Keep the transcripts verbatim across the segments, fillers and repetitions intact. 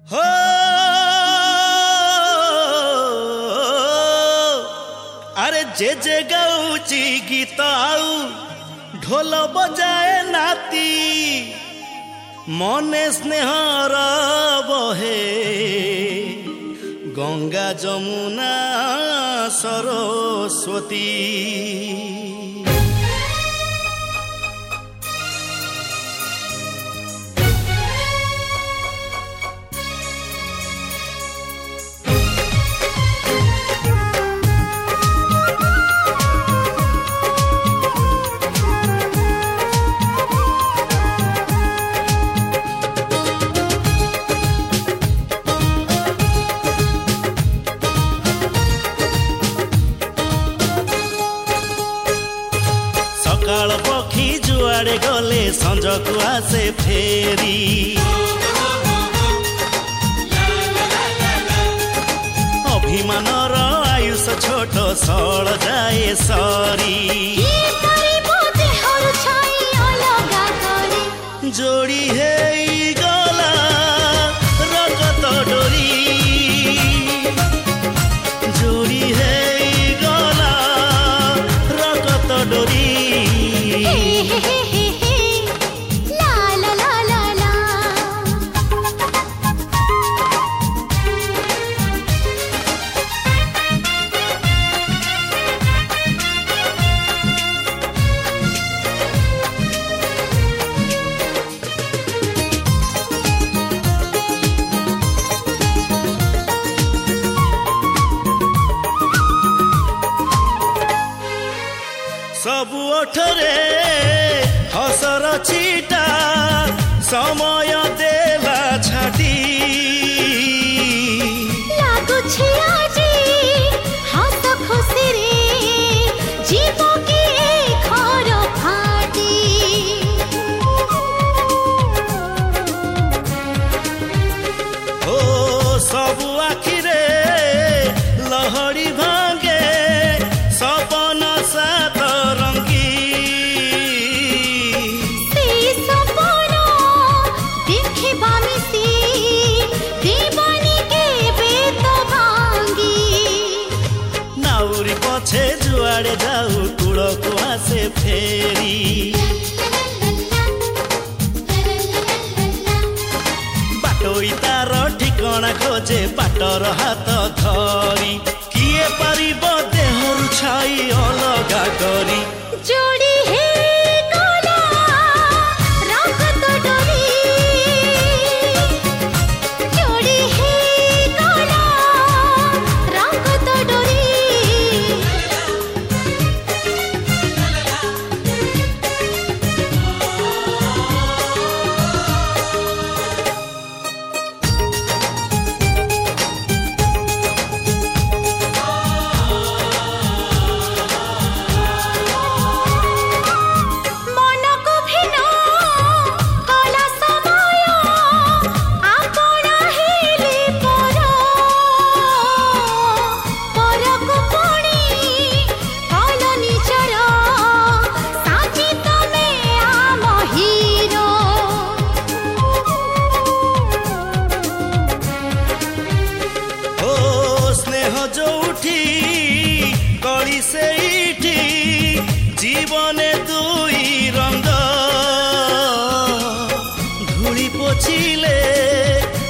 हो अरे जे जे गाउची गीत आउ ढोल बजाए नाती मने स्नेहर बहे गंगा जमुना सरस्वती सकाळ पक्षी जुआड़े गले संजकु आसे फेरी अभिमानर आयुष छोट सळ जाए सरी जोड़ी हे गला रगत डोरी जोड़ी हे गला रगत डोरी सबु ओठरे हसर छिटा समय देला छाटी लागुछि आजी हस खुशी रे जीव के खर फाटी ओ सबु आखिरे लहड़ी भांगे सपन सात पछे जुआड़े जाऊ कूड़ को आसे फेरी बाटोई तार ठिकଣା खोजे बाटर हाथ धरी किए पारिब देहरु छाई अलगा करी जोड़ी हे गला रगत डोरी जोड़ी हे गला रगत डोरी कली से जीवने दुई रंग धूली पोछिले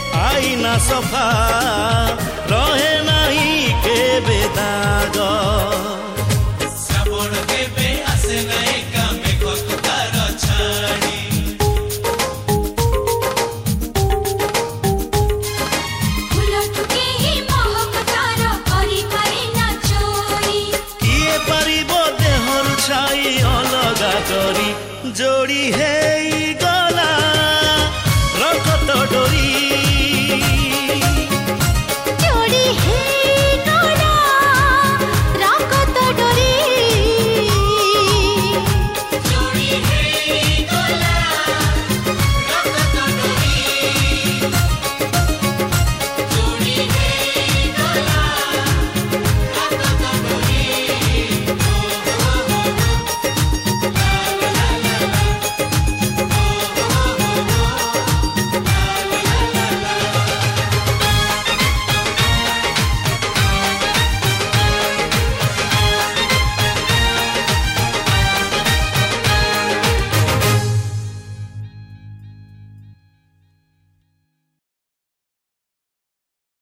आईना सफा रहे नहीं के बेदाग।